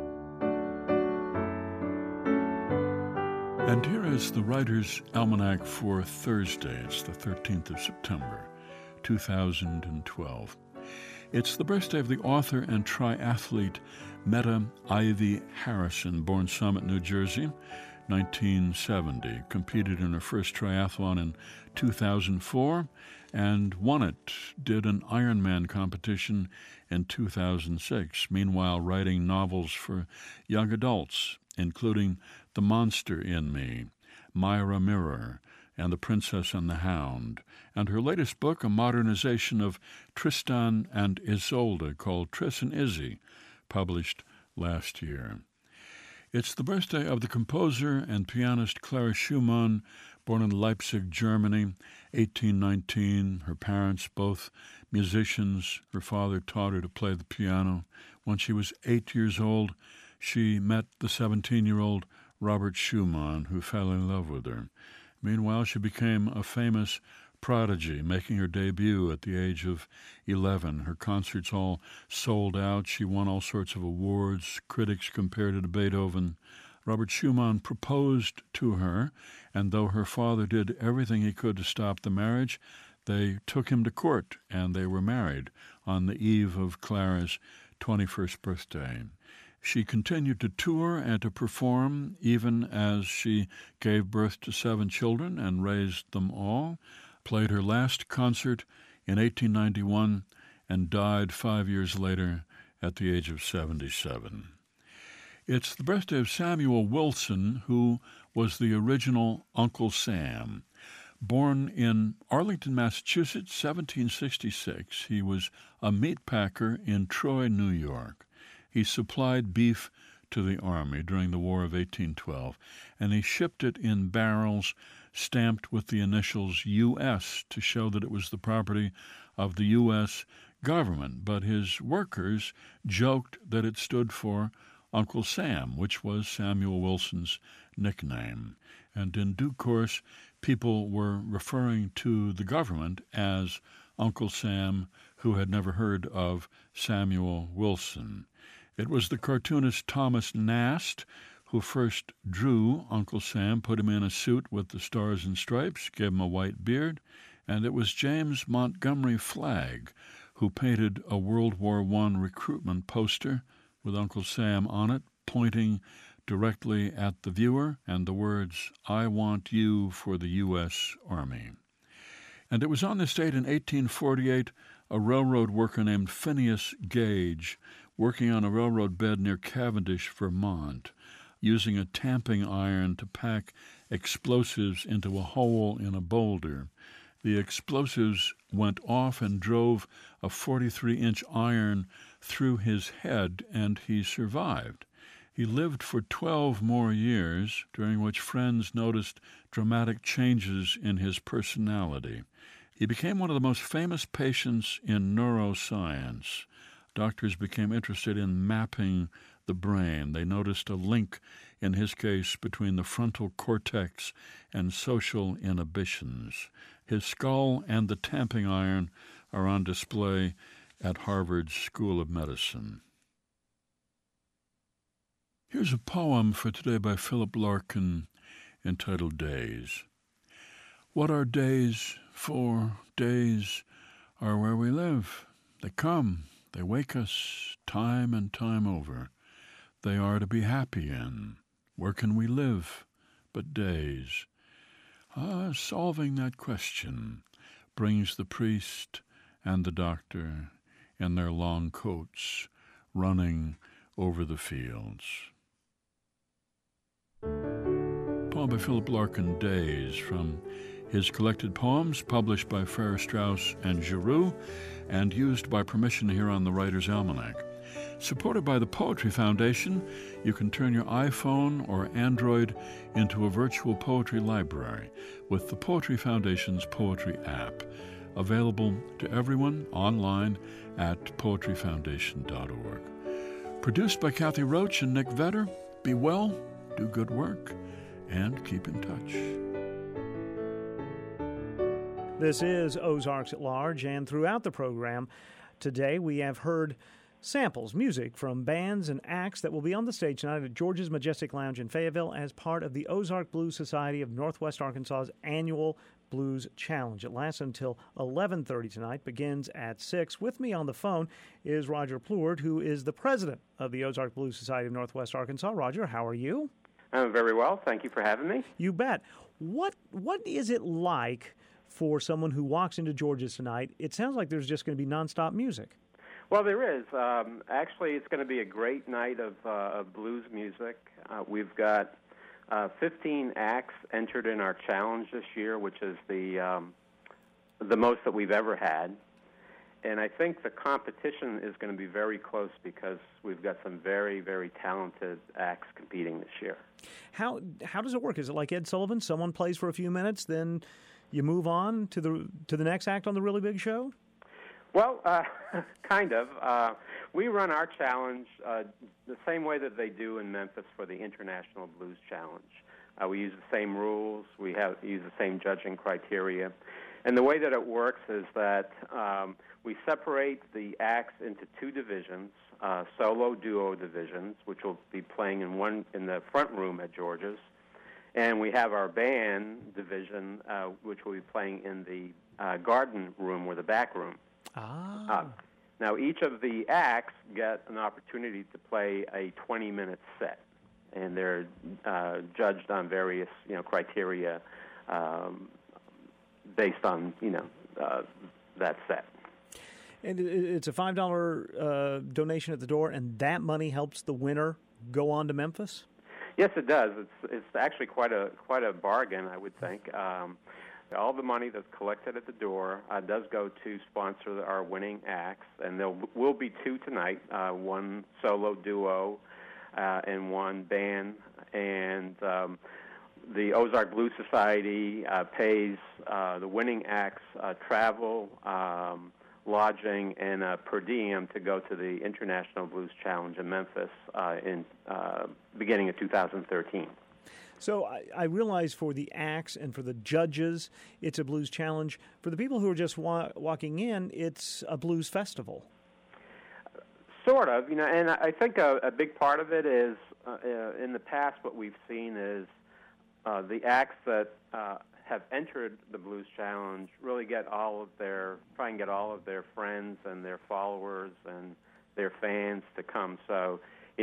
R: And here is the Writer's Almanac for Thursday. It's the 13th of September, 2012. It's the birthday of the author and triathlete Meta Ivy Harrison, born Summit, New Jersey, 1970, competed in her first triathlon in 2004, and won it, did an Ironman competition in 2006, meanwhile writing novels for young adults, including The Monster in Me, Myra Mirror, and The Princess and the Hound, and her latest book, a modernization of Tristan and Isolde called Tris and Izzy, published last year. It's the birthday of the composer and pianist Clara Schumann, born in Leipzig, Germany, 1819. Her parents, both musicians. Her father taught her to play the piano. When she was 8 years old, she met the 17-year-old Robert Schumann, who fell in love with her. Meanwhile, she became a famous prodigy, making her debut at the age of 11. Her concerts all sold out. She won all sorts of awards. Critics compared her to Beethoven. Robert Schumann proposed to her, and though her father did everything he could to stop the marriage, they took him to court, and they were married on the eve of Clara's 21st birthday. She continued to tour and to perform even as she gave birth to 7 children and raised them all, played her last concert in 1891, and died 5 years later at the age of 77. It's the birthday of Samuel Wilson, who was the original Uncle Sam. Born in Arlington, Massachusetts, 1766, he was a meat packer in Troy, New York. He supplied beef to the Army during the War of 1812, and he shipped it in barrels stamped with the initials U.S. to show that it was the property of the U.S. government. But his workers joked that it stood for Uncle Sam, which was Samuel Wilson's nickname. And in due course, people were referring to the government as Uncle Sam, who had never heard of Samuel Wilson. It was the cartoonist Thomas Nast who first drew Uncle Sam, put him in a suit with the stars and stripes, gave him a white beard, and it was James Montgomery Flagg who painted a World War I recruitment poster with Uncle Sam on it, pointing directly at the viewer, and the words, "I want you for the U.S. Army." And it was on this date in 1848, a railroad worker named Phineas Gage, working on a railroad bed near Cavendish, Vermont, using a tamping iron to pack explosives into a hole in a boulder. The explosives went off and drove a 43-inch iron through his head, and he survived. He lived for 12 more years, during which friends noticed dramatic changes in his personality. He became one of the most famous patients in neuroscience. Doctors became interested in mapping the brain. They noticed a link, in his case, between the frontal cortex and social inhibitions. His skull and the tamping iron are on display at Harvard School of Medicine. Here's a poem for today by Philip Larkin entitled Days. What are days for? Days are where we live. They come, they wake us time and time over. They are to be happy in. Where can we live but days? Solving that question brings the priest and the doctor in their long coats running over the fields. Poem by Philip Larkin, Days, from his collected poems published by Farrar, Straus and Giroux and used by permission here on the Writer's Almanac. Supported by the Poetry Foundation, you can turn your iPhone or Android into a virtual poetry library with the Poetry Foundation's Poetry app, available to everyone online at poetryfoundation.org. Produced by Kathy Roach and Nick Vetter. Be well, do good work, and keep in touch.
A: This is Ozarks at Large, and throughout the program today we have heard samples, music from bands and acts that will be on the stage tonight at George's Majestic Lounge in Fayetteville as part of the Ozark Blues Society of Northwest Arkansas's annual Blues Challenge. It lasts until 11:30 tonight, begins at 6. With me on the phone is Roger Pleward, who is the president of the Ozark Blues Society of Northwest Arkansas. Roger, how are you?
S: I'm very well. Thank you for having me.
A: You bet. What is it like for someone who walks into George's tonight? It sounds like there's just going to be nonstop music.
S: Well, there is. Actually, it's going to be a great night of blues music. We've got 15 acts entered in our challenge this year, which is the most that we've ever had. And I think the competition is going to be very close because we've got some very, very talented acts competing this year.
A: How does it work? Is it like Ed Sullivan? Someone plays for a few minutes, then you move on to the next act on the really big show?
S: Well, kind of. We run our challenge the same way that they do in Memphis for the International Blues Challenge. We use the same rules. We use the same judging criteria. And the way that it works is that we separate the acts into two divisions, solo-duo divisions, which will be playing in the front room at George's. And we have our band division, which will be playing in the garden room or the back room. Now, each of the acts get an opportunity to play a 20-minute set, and they're judged on various, criteria based on, that set.
A: And it's a $5 donation at the door, and that money helps the winner go on to Memphis?
S: Yes, it does. It's actually quite a bargain, I would think. All the money that's collected at the door does go to sponsor our winning acts, and there will be two tonight, one solo duo and one band. And the Ozark Blues Society pays the winning acts travel, lodging, and per diem to go to the International Blues Challenge in Memphis in beginning of 2013.
A: So I realize for the acts and for the judges, it's a blues challenge. For the people who are just walking in, it's a blues festival.
S: Sort of, and I think a big part of it is, in the past, what we've seen is the acts that have entered the Blues Challenge really try and get all of their friends and their followers and their fans to come. So,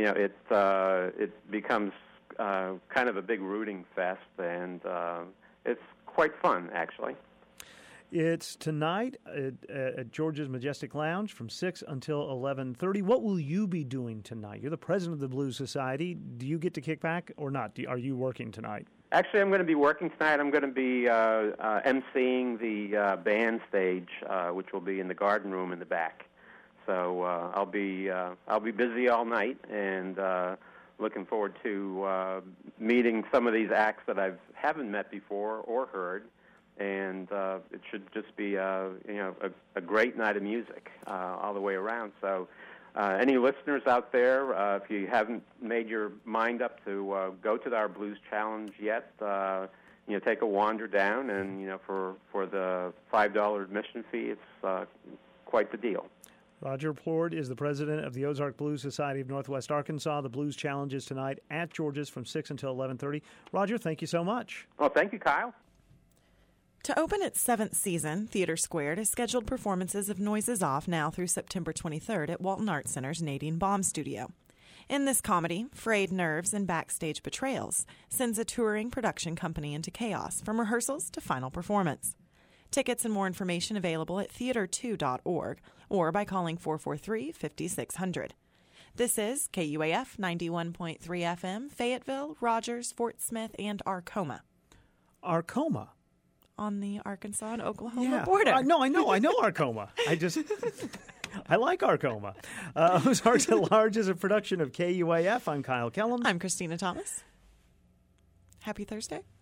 S: it becomes kind of a big rooting fest, and it's quite fun, actually.
A: It's tonight at George's Majestic Lounge from 6 until 11:30. What will you be doing tonight? You're the president of the Blues Society. Do you get to kick back or not? Are you working tonight?
S: Actually, I'm going to be working tonight. I'm going to be emceeing the band stage, which will be in the garden room in the back. So I'll be busy all night, and looking forward to meeting some of these acts that I haven't met before or heard, and it should just be a great night of music all the way around. So any listeners out there, if you haven't made your mind up to go to our Blues Challenge yet, take a wander down, and for the $5 admission fee, it's quite the deal.
A: Roger Plourde is the president of the Ozark Blues Society of Northwest Arkansas. The Blues Challenge is tonight at George's from 6 until 11:30. Roger, thank you so much.
S: Well, thank you, Kyle.
B: To open its 7th season, Theater Squared has scheduled performances of Noises Off now through September 23rd at Walton Arts Center's Nadine Baum Studio. In this comedy, frayed nerves and backstage betrayals sends a touring production company into chaos from rehearsals to final performance. Tickets and more information available at theater2.org or by calling 443-5600. This is KUAF 91.3 FM, Fayetteville, Rogers, Fort Smith, and Arcoma.
A: Arcoma?
B: On the Arkansas and Oklahoma border.
A: I know Arcoma. I like Arcoma. Ozarks at Large is a production of KUAF. I'm Kyle Kellum.
B: I'm Christina Thomas. Happy Thursday.